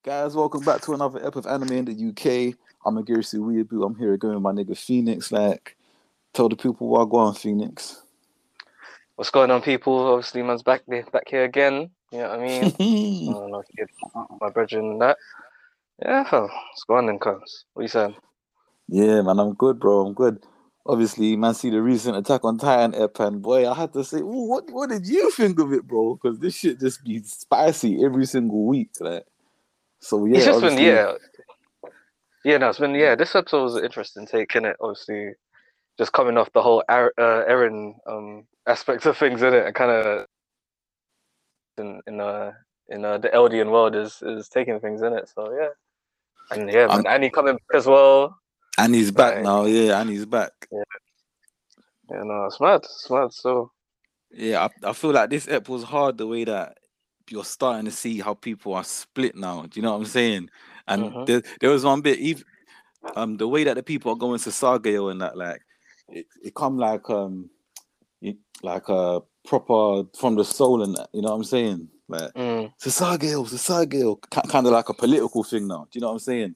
Guys, welcome back to another episode of Anime in the UK. I'm Agirisi Weeaboo. I'm here again with my nigga Phoenix. Like, tell the people what I go on, Phoenix. What's going on, people? Obviously, man's back here again. You know what I mean? Like my brethren and that. Yeah, what's going on then, cuz? What you saying? Yeah, man, I'm good, bro. I'm good. Obviously, man, see the recent Attack on Titan ep, and boy, I had to say, ooh, what did you think of it, bro? Because this shit just be spicy every single week, like. So It's yeah, just been obviously, no, it's been This episode was an interesting take in it. Obviously, just coming off the whole Eren aspect of things in it, and kind of in the Eldian world is taking things in it. So yeah, and yeah, I'm, man, Annie coming back as well. and he's back Like now. Yeah, and he's back. yeah, no, it's mad. So Yeah, I feel like this ep was hard the way that you're starting to see how people are split now. Do you know what I'm saying? And mhm. there was one bit, even the way that the people are going to Sargeo and that, like, it come like like a proper from the soul and that. You know what I'm saying? Like, Sargeo, kind of like a political thing now. Do you know what I'm saying?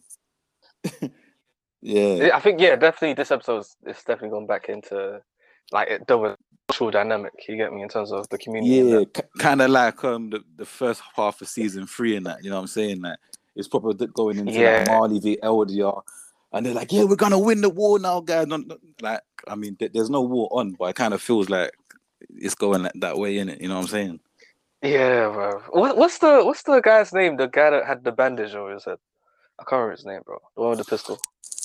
Yeah. I think definitely this episode is definitely going back into like there was social dynamic. You get me in terms of the community and Yeah, that. kind of like the first half of season 3 and that, you know what I'm saying? Like it's proper going into like Yeah, Marley v LDR, and they're like, yeah, we're gonna win the war now, guys. Like, I mean, there's no war on, but it kind of feels like it's going that way in it. You know what I'm saying? yeah, bro. What's the guy's name? The guy that had the bandage over his head. I can't remember his name, bro. The one with the pistol.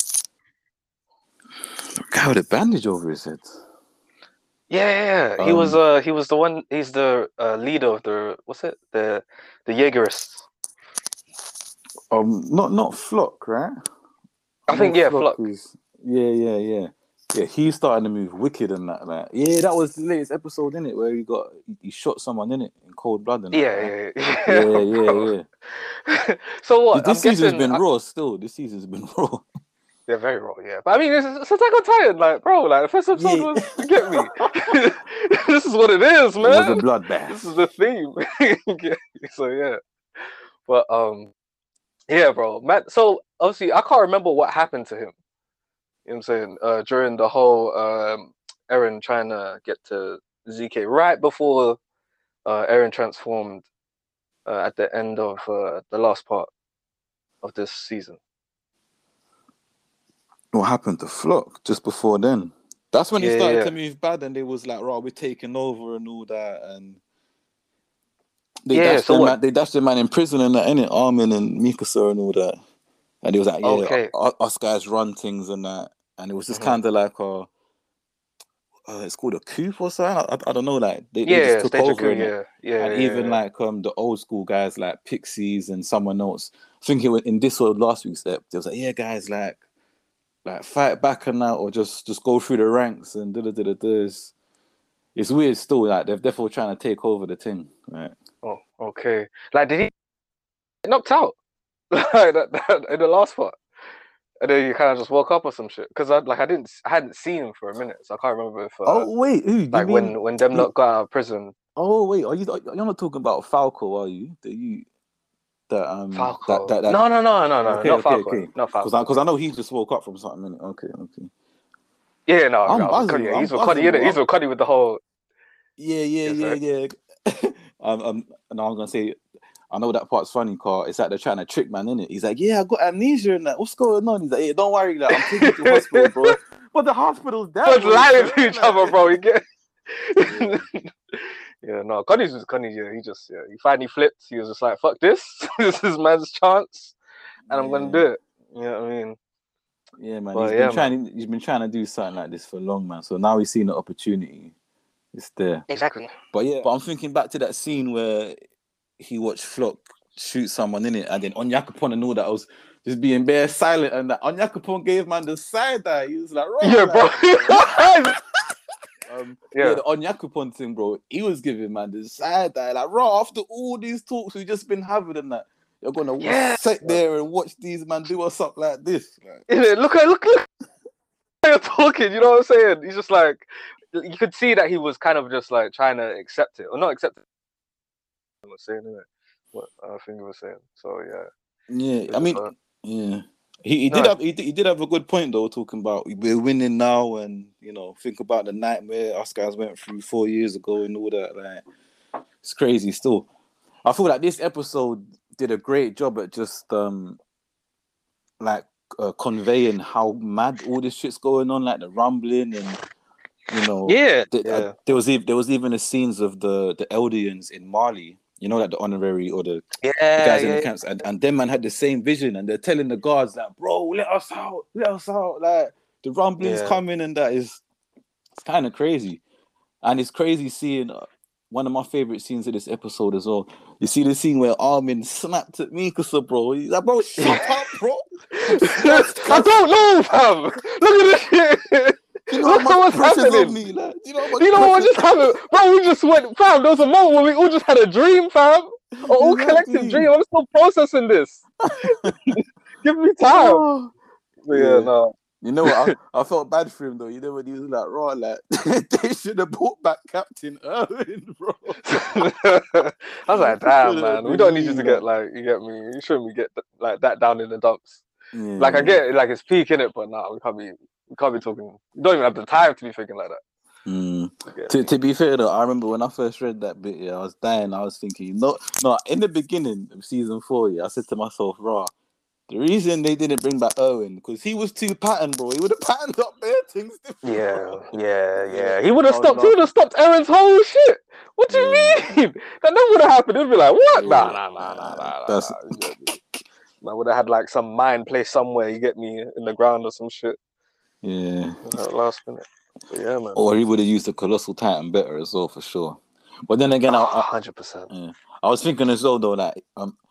Guy with a bandage over his head. Yeah. He was the one. He's the leader of the what's it the Jaegerists. Not Flock, right? I I know think Flock Flock. is yeah. He's starting to move wicked and that. Like, yeah, that was the latest episode in it where he shot someone in it in cold blood and that, right? Yeah, Yeah, yeah, bro. yeah. So what? This I'm season's guessing. been raw still. This season's been raw. They're very raw, yeah. But I mean, it's Attack on Titan, like, bro, like the first episode Yeah. was, you get me. This is what it is, It was a man. This is bloodbath. the theme. So yeah, but yeah, bro, man. So obviously, I can't remember what happened to him. You know what I'm saying? During the whole Eren trying to get to ZK, right before Eren transformed at the end of the last part of this season. What happened to Flock just before then? That's when it started Yeah. to move bad, and they was like, "Right, we're taking over and all that." And they Yeah. dashed So them what? man. They dashed the man in prison and that, innit? Armin and Mikasa and all that. And he was like, "Yeah, Okay. us guys run things and that." And it was just Hmm. kind of like it's called a coup or something. I don't know. Like they just Yeah. took Stage of over coup. in it, Yeah. Yeah. and Yeah. even Yeah. like the old school guys like Pixies and someone else. I think it was in this or last week's step. They was like, "Yeah, guys, like fight back and that, or just go through the ranks and da da da da da." It's weird still. Like they're definitely trying to take over the thing. Right? Oh, okay. Like, did he get knocked out like that in the last part? And then you kind of just woke up or some shit. Because I hadn't seen him for a minute, so I can't remember if Oh wait, who you like mean? when them You, lot got out of prison. oh wait, you're not talking about Falco, are you? That Falco. No, okay, not okay, Falco. okay. Not Falco. Because I know he just woke up from something. Innit? Okay, okay. Yeah, no, I'm no. buzzing. Yeah, I'm he's with Cuddy, buzzing, innit? He's bro. with Cuddy with the whole. Yeah, yeah, Yes, yeah, sir. yeah. No, I'm gonna say, I know that part's funny, Carl. It's like they're trying to trick man, innit? He's like, yeah, I got amnesia and that. What's going on? He's like, yeah, don't worry, like, I'm taking you to hospital, bro. But the hospital's that Was way, lying sir. to each other, Like, bro. You get. yeah, Yeah, no, Cuddy's just Cuddy. Yeah, he finally flipped. He was just like, "Fuck this! This is man's chance, and I'm gonna yeah, do it." You know what I mean? yeah, man. But yeah, man. He's been trying to do something like this for long, man. So now he's seen the opportunity. It's there. Exactly. But yeah, but I'm thinking back to that scene where he watched Flock shoot someone in it, and then Onyakapon and all that. I was just being bare silent, and that Onyakapon gave man the side eye. He was like, "Raw, Yeah, bro. like." Yeah, Yeah. the Onyakapon thing, bro. He was giving man the side eye, like, "Raw." After all these talks we've just been having, and that you're gonna Yeah. sit there and watch these man do us up like this. Like, Look how you're talking. You know what I'm saying? He's just like, you could see that he was kind of just like trying to accept it or not accept it. I was saying it. What I think he was saying. So yeah. Yeah, Which I is mean, hard. yeah, he No, did have a good point though, talking about we're winning now, and think about the nightmare us guys went through 4 years ago and all that. Like, it's crazy. Still, I feel like this episode did a great job at just like conveying how mad all this shit's going on, like the rumbling and yeah, yeah, there was even the scenes of the Eldians in Mali, like the honorary or the yeah, guys in the yeah, camps, and them man had the same vision, and they're telling the guards like, bro, let us out, like the rumbling's yeah. coming, and it's kind of crazy. And it's crazy seeing one of my favorite scenes of this episode as well. You see the scene where Armin snapped at Mikasa, bro. He's like, bro, shut up, bro. I don't know, fam. Look at this shit. You know Look how what's much pressure's happening. on me, like, You know what just happened? Bro, we just went, fam, there was a moment where we all just had a dream, fam. All collective dream. I'm still processing this. Give me time. Oh, But yeah, no. You know what? I felt bad for him though. You know when he was like, "Raw, like they should have brought back Captain Irwin, bro." I was like, damn, man, we don't need you to get like, you get me. You shouldn't get like that down in the dumps. Yeah. Like I get it, like it's peak in it, but nah, we can't be talking. We don't even have the time to be thinking like that. To be fair though, I remember when I first read that bit, I was dying. I was thinking, no, in the beginning of season 4, I said to myself, "Raw, the reason they didn't bring back Owen because he was too patterned, bro. He would have patterned up bare things different." Yeah. He would have stopped. He would have stopped Aaron's whole shit. What do you mean? That never would have happened. It'd be like, what? Nah. Man would have had like some mine placed somewhere. You get me in the ground or some shit. Yeah. Last minute. But yeah, man. Or he would have used the Colossal Titan better as well, for sure. But then again, 100%. I was thinking as well though that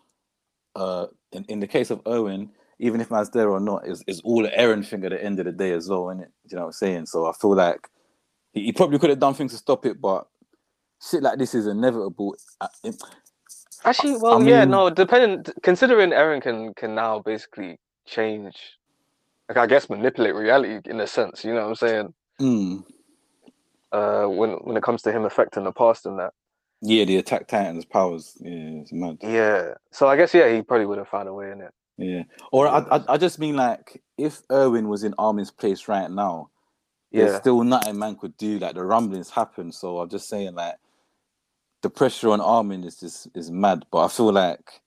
in the case of Owen, even if man's there or not, is all an Eren thing at the end of the day as well, isn't it? Do you know what I'm saying? So I feel like he probably could have done things to stop it, but shit like this is inevitable. Actually, considering Eren can now basically change, like I guess manipulate reality in a sense, you know what I'm saying? When it comes to him affecting the past and that. Yeah, the Attack Titan's powers. Yeah, it's mad. Yeah. So I guess he probably would have found a way in it. Yeah. Or I just mean like if Irwin was in Armin's place right now, there's still nothing man could do. Like the rumblings happen. So I'm just saying like the pressure on Armin is mad. But I feel like,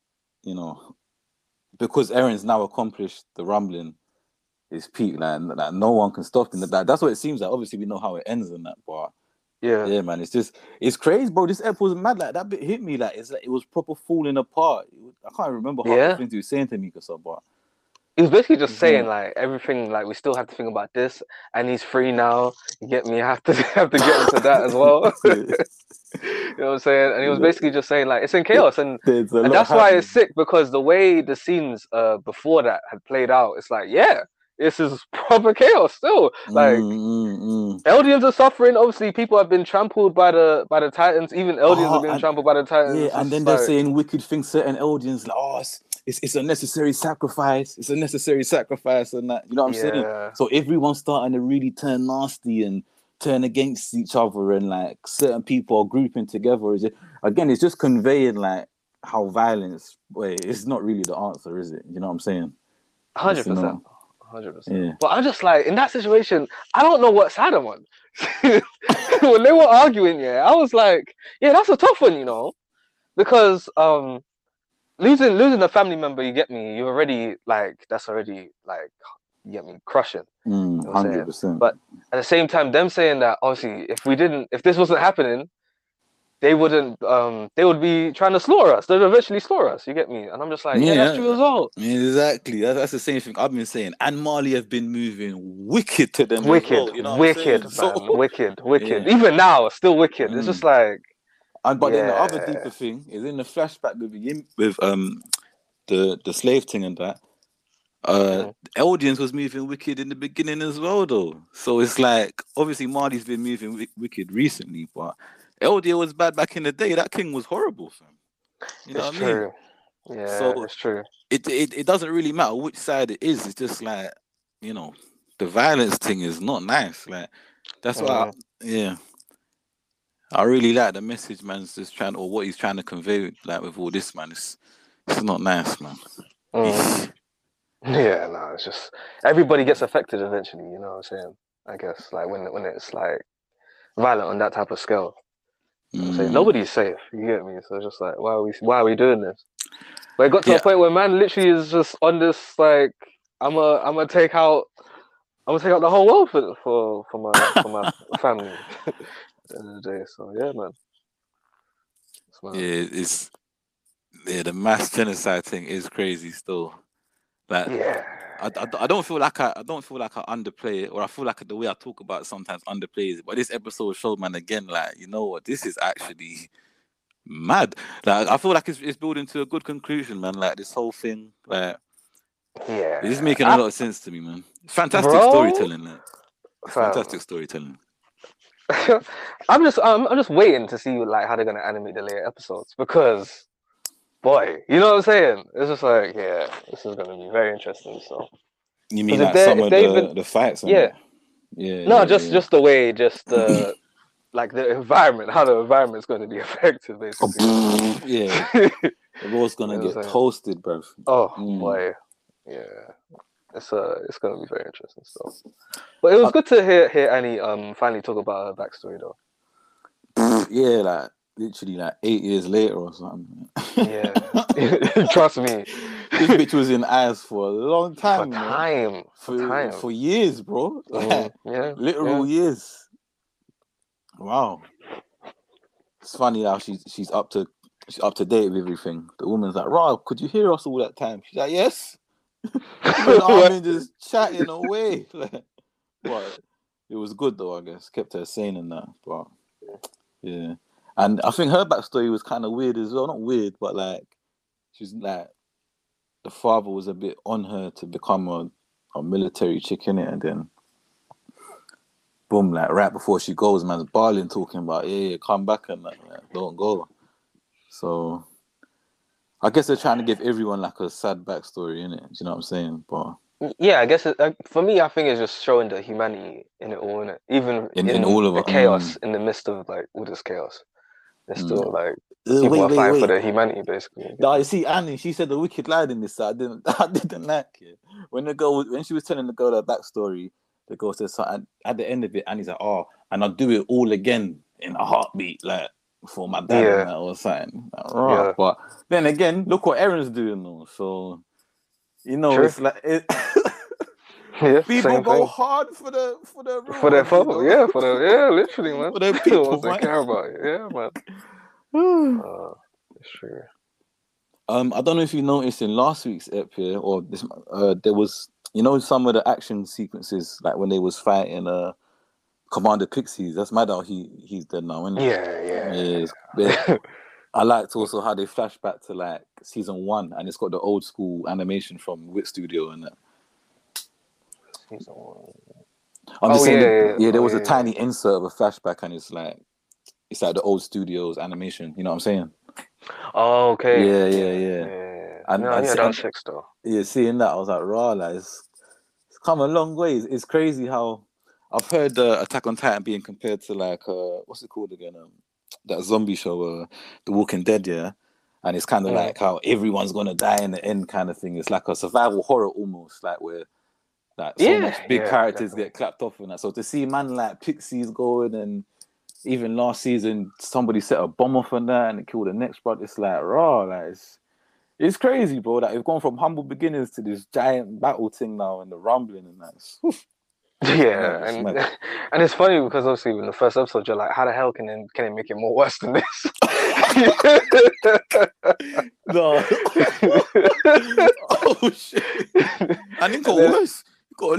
because Eren's now accomplished the rumbling, is peak. Like no one can stop him. That's what it seems like. Obviously we know how it ends in that, but yeah, man, it's crazy, bro. This episode was mad. Like that bit hit me. Like it was proper falling apart. I can't remember half the things he was saying to me, but he was basically just saying like everything. Like we still have to think about this, and he's free now. You get me? I have to get into that as well. You know what I'm saying? And he was basically just saying like it's in chaos, and that's why it's sick because the way the scenes before that had played out, it's like this is proper chaos still. Like Eldians are suffering. Obviously, people have been trampled by the Titans. Even Eldians are being trampled by the Titans. Yeah, and then they're saying wicked things. Certain Eldians like, it's a necessary sacrifice. It's a necessary sacrifice, and that. You know what I'm saying? So everyone's starting to really turn nasty and turn against each other, and like certain people are grouping together. It's just conveying like how violence. It's not really the answer, is it? You know what I'm saying? 100%. 100%. Yeah. But I'm just like in that situation, I don't know what side I'm on. When they were arguing, I was like, that's a tough one, because losing a family member, you get me, you're already like that's already like you get me crushing. 100%. But at the same time, them saying that obviously if this wasn't happening, they would be trying to slaughter us. They'd eventually slaughter us. You get me? And I'm just like, that's true as well. Exactly. That's the same thing I've been saying. And Mali have been moving wicked to them. Wicked, as well, you know wicked, man. So, wicked. Yeah. Even now, still wicked. It's just like. But then the other deeper thing is in the flashback with the slave thing and that. Eldians was moving wicked in the beginning as well, though. So it's like obviously Mali's been moving wicked recently, but. Eldia was bad back in the day. That king was horrible, fam. You know what I mean? Yeah, so it's true. It doesn't really matter which side it is. It's just like, the violence thing is not nice. Like that's why, I really like the message man's just trying, or what he's trying to convey, like with all this, man. It's It's not nice, man. Mm. Yeah, no, it's just everybody gets affected eventually. You know what I'm saying? I guess like when it's like violent on that type of scale. You know what I'm saying nobody's safe. You get me? So it's just like why are we doing this? But it got to a point where man literally is just on this like I'm gonna take out the whole world for my family at the end of the day. So yeah, man. The mass genocide thing is crazy still. Like, yeah. I don't feel like I underplay it, or I feel like the way I talk about it sometimes underplays it. But this episode showed, man, again, like, you know what, this is actually mad. Like, I feel like it's building to a good conclusion, man. Like, this whole thing, like, it's making a lot of sense to me, man. Fantastic storytelling, like. Fantastic storytelling. I'm just waiting to see like how they're gonna animate the later episodes, because boy, you know what I'm saying? It's just like, yeah, this is gonna be very interesting. So you mean like some of the fights? Just the way, like the environment, how the environment's going to be affected, basically. The world's gonna get toasted, bro. Oh boy, yeah. It's going to be very interesting stuff. But it was good to hear Annie finally talk about her backstory, though. Yeah, like literally like 8 years later or something. Yeah, trust me. This bitch was in ICE for a long time. For years, bro. Like, literal years. Wow. It's funny how she's up to date with everything. The woman's like, Rob, could you hear us all that time? She's like, yes. I'm just chatting away. But it was good though, I guess. Kept her sane and that. But yeah. And I think her backstory was kind of weird as well. Not weird, but like she's like the father was a bit on her to become a military chick in it, and then boom, like right before she goes, man's bawling, talking about come back and like, don't go. So I guess they're trying to give everyone like a sad backstory in it. Do you know what I'm saying? But yeah, I guess for me, I think it's just showing the humanity in it all, innit? Even in all of the chaos, in the midst of like all this chaos, there's still like people are fighting for their humanity, basically. No, you see, Annie, she said the wicked line in this. So I didn't like it when she was telling the girl her backstory. The girl says something at the end of it, Annie's like, "Oh, and I'll do it all again in a heartbeat, like for my dad or something." Like, right. But then again, look what Erin's doing though. So you know, True. It's like people go hard for their father, literally, man. For their people, they care about it, man. It's true. I don't know if you noticed in last week's ep here or this, there was, you know, some of the action sequences, like when they was fighting Commander Pixies. That's mad how he's dead now, isn't it? Yeah. I liked also how they flash back to like season 1, and it's got the old school animation from Wit Studio and that. Season 1. I'm just saying, there was a tiny insert of a flashback, and it's like the old studios animation. You know what I'm saying? Oh, okay. Yeah. And that's sick though. Yeah, seeing that, I was like, raw, like, it's come a long way. It's crazy how I've heard Attack on Titan being compared to like what's it called again? That zombie show, The Walking Dead, yeah. And it's kind of like how everyone's gonna die in the end, kind of thing. It's like a survival horror almost, like where like so much big characters get clapped off and that. So to see man like Pixies going, and even last season somebody set a bomb off on that and it killed the next brother, it's like raw, like it's crazy, bro. Like we've gone from humble beginnings to this giant battle thing now, and the rumbling and that. And it's funny because obviously in the first episode you're like, how the hell can it make it more worse than this? No. Oh shit! And it got worse. Bro,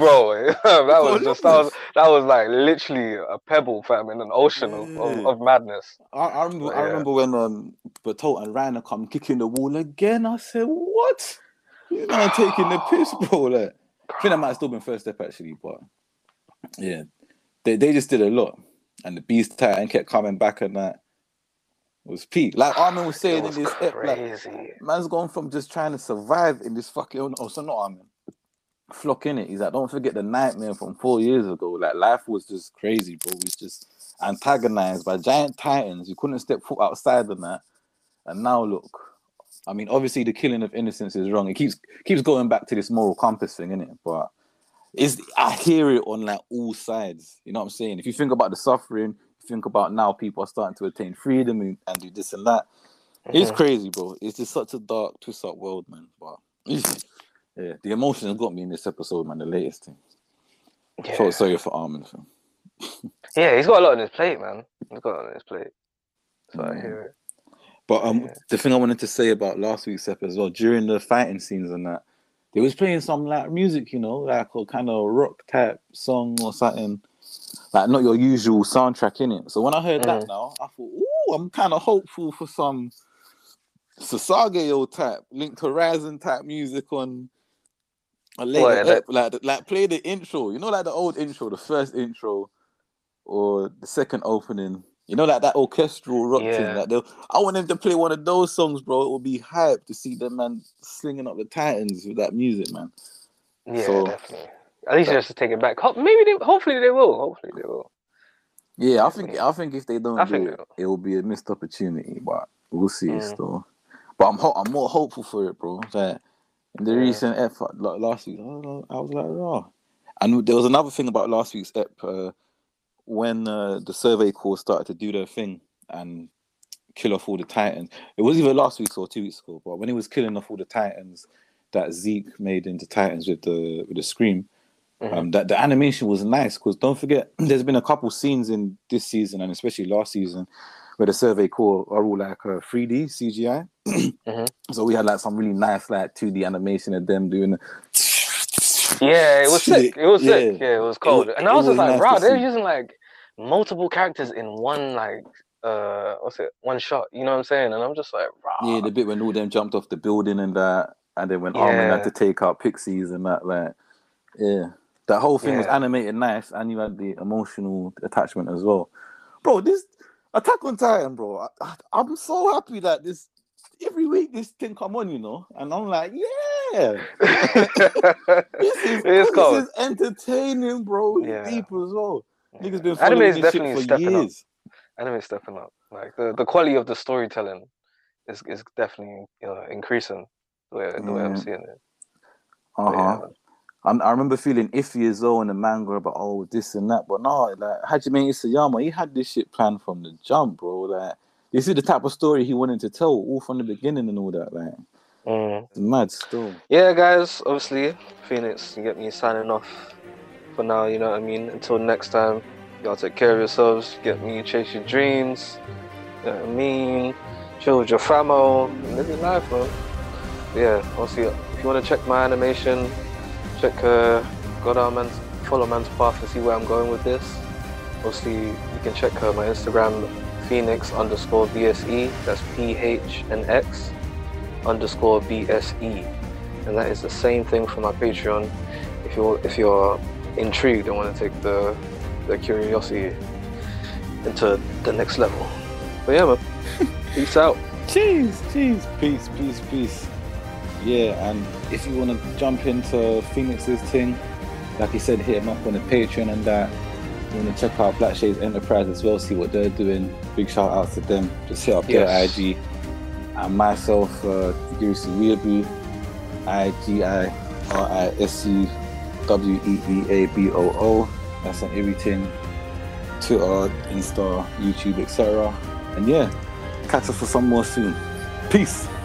that was like literally a pebble, fam, in an ocean of madness. I remember when Bertolt and Reiner come kicking the wall again. I said, what? You're not taking the piss, bro. Like, I think that might have still been first step actually, but yeah, they just did a lot, and the Beast Titan kept coming back, and that was peak. Like Armin was saying in this ep, like, man's gone from just trying to survive in this fucking so not Armin. Flock in it. He's like, don't forget the nightmare from 4 years ago. Like life was just crazy, bro. It was just antagonized by giant titans. You couldn't step foot outside of that. And now look, I mean, obviously the killing of innocents is wrong. It keeps going back to this moral compass thing, innit? But I hear it on like all sides. You know what I'm saying? If you think about the suffering, think about now people are starting to attain freedom and do this and that. It's crazy, bro. It's just such a dark, twist up world, man. But yeah, the emotions got me in this episode, man. The latest thing. Yeah. Felt sorry for Armin, fam. Yeah, he's got a lot on his plate, man. He's got a lot on his plate. So I hear it. But the thing I wanted to say about last week's episode as well, during the fighting scenes and that, they was playing some like music, you know, like a kind of rock type song or something, like not your usual soundtrack in it. So when I heard that now, I thought, ooh, I'm kind of hopeful for some Sasageo type, Link Horizon type music on a later like play the intro, you know, like the old intro, the first intro or the second opening. You know, like that orchestral rock thing. Like I want them to play one of those songs, bro. It would be hype to see them, man, slinging up the Titans with that music, man. Yeah, so, definitely. At least just to take it back. Hopefully they will. Yeah, I think if they don't do it, it will be a missed opportunity. But we'll see still. But I'm more hopeful for it, bro. Like in the recent effort, like last week, I was like, oh. And there was another thing about last week's ep. When the Survey Corps started to do their thing and kill off all the Titans, it was either last week or 2 weeks ago, but when he was killing off all the Titans that Zeke made into Titans with the Scream, that the animation was nice, because don't forget, there's been a couple scenes in this season and especially last season where the Survey Corps are all like 3D CGI. So we had like some really nice like 2D animation of them doing Yeah, it was sick. It was sick. Yeah, it was cold. And I was just like, bro, they're using like multiple characters in one like one shot. You know what I'm saying? And I'm just like, bro. Yeah, the bit when all them jumped off the building and that, and then when Armin had to take out Pixies and that, like, that whole thing was animated nice, and you had the emotional attachment as well, bro. This Attack on Titan, bro. I'm so happy that this. Every week this thing come on, you know, and I'm like, this is entertaining, bro. It's deep as well. Niggas been following this shit for years. Anime is stepping up. Like the quality of the storytelling is definitely increasing the way I'm seeing it. I remember feeling iffy as well in the manga about this and that, but no, like Hajime Isayama, he had this shit planned from the jump, bro. Like, this is the type of story he wanted to tell all from the beginning and all that. Like, it's mad still. Yeah, guys, obviously, Phoenix, you get me signing off for now, you know what I mean? Until next time, y'all take care of yourselves, get me, chase your dreams, you know what I mean? Chill with your famo, live your life, bro. Yeah, obviously, if you want to check my animation, check follow Man's Path and see where I'm going with this. Obviously, you can check my Instagram, Phoenix_BSE, that's PHNX_BSE, and that is the same thing for my Patreon. If you're intrigued and want to take the curiosity into the next level. But yeah, man, peace out. Cheers, peace. Yeah, and if you want to jump into Phoenix's thing, like he said, hit him up on the Patreon and that. You want to check out Black Shades Enterprise as well, see what they're doing. Big shout out to them. Just hit up their IG. And myself, Girisi Weeaboo, IGIRISCWEEABOO. That's on everything. Twitter, Insta, YouTube, etc. And yeah, catch us for some more soon. Peace.